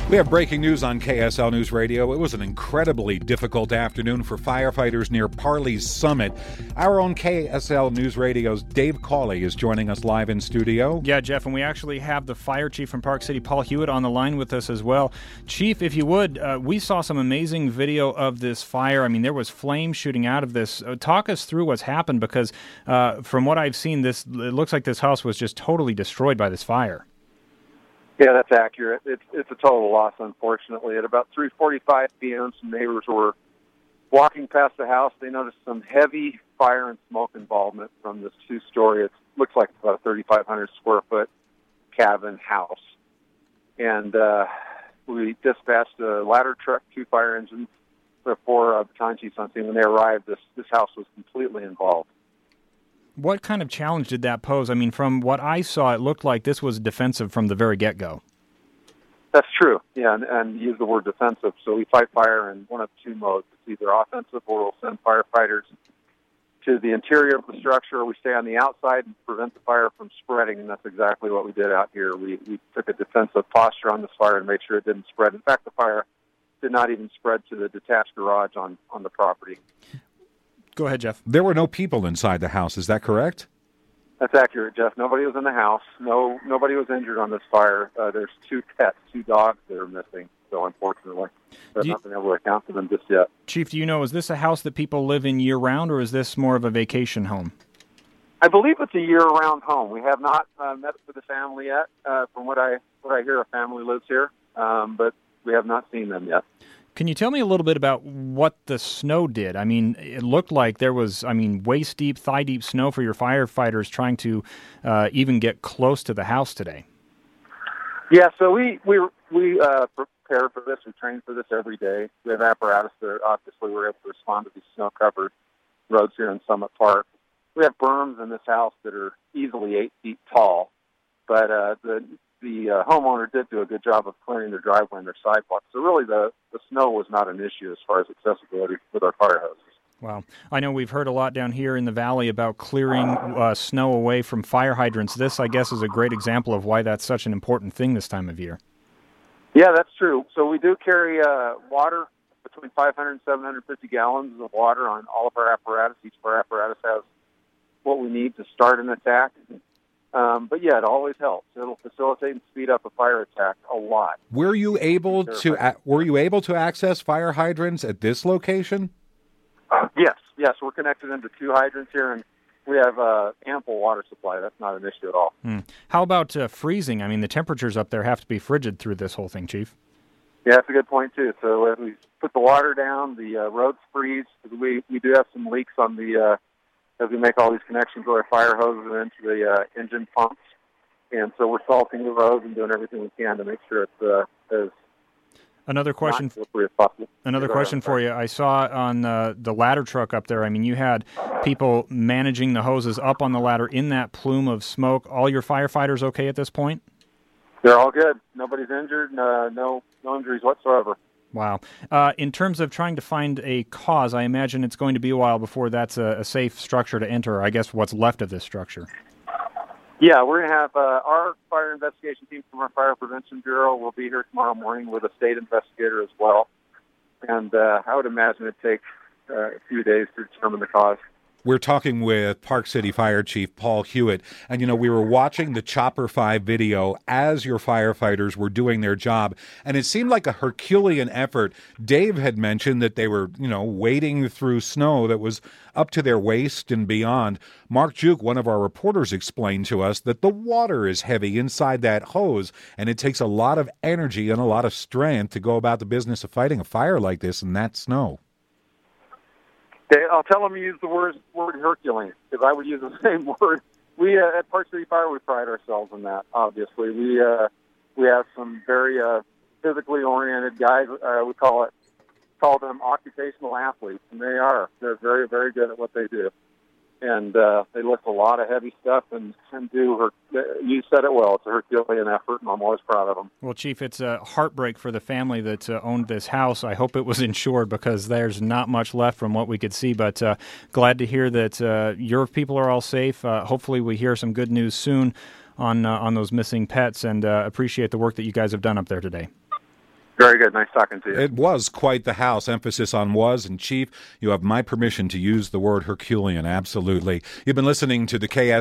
We have breaking news on KSL News Radio. It was an incredibly difficult afternoon for firefighters near Parley's Summit. Our own KSL News Radio's Dave Cawley is joining us live in studio. Yeah, Jeff, and we actually have the fire chief from Park City, Paul Hewitt, on the line with us as well. Chief, if you would, we saw some amazing video of this fire. I mean, there was flames shooting out of this. Talk us through what's happened, because from what I've seen, it looks like this house was just totally destroyed by this fire. Yeah, that's accurate. It's a total loss, unfortunately. At about 3:45 p.m., some neighbors were walking past the house. They noticed some heavy fire and smoke involvement from this two-story. It looks like about a 3,500 square foot cabin house. And we dispatched a ladder truck, 2 fire engines, 4 battalion chiefs on scene. When they arrived, this house was completely involved. What kind of challenge did that pose? I mean, from what I saw, it looked like this was defensive from the very get-go. That's true, yeah, and use the word defensive. So we fight fire in one of 2 modes. It's either offensive, or we'll send firefighters to the interior of the structure, or we stay on the outside and prevent the fire from spreading, and that's exactly what we did out here. We took a defensive posture on this fire and made sure it didn't spread. In fact, the fire did not even spread to the detached garage on the property. Go ahead, Jeff. There were no people inside the house, is that correct? That's accurate, Jeff. Nobody was in the house. Nobody was injured on this fire. There's 2 pets, 2 dogs that are missing, so unfortunately, I've not been able to account for them just yet. Chief, do you know, is this a house that people live in year-round, or is this more of a vacation home? I believe it's a year-round home. We have not met with the family yet. From what I hear, a family lives here, but we have not seen them yet. Can you tell me a little bit about what the snow did? I mean, it looked like there was, waist-deep, thigh-deep snow for your firefighters trying to even get close to the house today. Yeah, so we prepare for this. We train for this every day. We have apparatus that obviously we're able to respond to these snow-covered roads here in Summit Park. We have berms in this house that are easily 8 feet tall, but the homeowner did do a good job of clearing their driveway and their sidewalks. So really the snow was not an issue as far as accessibility with our fire hoses. Wow. I know we've heard a lot down here in the valley about clearing snow away from fire hydrants. This, I guess, is a great example of why that's such an important thing this time of year. Yeah, that's true. So we do carry water, between 500 and 750 gallons of water on all of our apparatus. Each of our apparatus has what we need to start an attack. But yeah, it always helps. It'll facilitate and speed up a fire attack a lot. Were you able to access fire hydrants at this location? Yes, we're connected into 2 hydrants here, and we have ample water supply. That's not an issue at all. How about freezing? I mean, the temperatures up there have to be frigid through this whole thing, Chief. Yeah, that's a good point too. So as we put the water down, the roads freeze. We do have some leaks on the as we make all these connections with our fire hoses and into the engine pumps. And so we're salting the roads and doing everything we can to make sure it's as Another question slippery as possible. Another question for you. I saw on the ladder truck up there, I mean, you had people managing the hoses up on the ladder in that plume of smoke. All your firefighters okay at this point? They're all good. Nobody's injured. No injuries whatsoever. Wow. In terms of trying to find a cause, I imagine it's going to be a while before that's a safe structure to enter, or I guess what's left of this structure. Yeah, we're going to have our fire investigation team from our Fire Prevention Bureau will be here tomorrow morning with a state investigator as well. And I would imagine it'd take a few days to determine the cause. We're talking with Park City Fire Chief Paul Hewitt, and we were watching the Chopper 5 video as your firefighters were doing their job, and it seemed like a Herculean effort. Dave had mentioned that they were, wading through snow that was up to their waist and beyond. Mark Juke, one of our reporters, explained to us that the water is heavy inside that hose, and it takes a lot of energy and a lot of strength to go about the business of fighting a fire like this in that snow. I'll tell them to use the word Herculean, because I would use the same word. We at Park City Fire, we pride ourselves in that, obviously. We have some very physically oriented guys. We call them occupational athletes, and they're very, very good at what they do. And they lift a lot of heavy stuff and do, you said it well, it's a Herculean effort, and I'm always proud of them. Well, Chief, it's a heartbreak for the family that owned this house. I hope it was insured, because there's not much left from what we could see, but glad to hear that your people are all safe. Hopefully we hear some good news soon on those missing pets, and appreciate the work that you guys have done up there today. Very good. Nice talking to you. It was quite the house. Emphasis on was. And Chief, you have my permission to use the word Herculean. Absolutely. You've been listening to the KS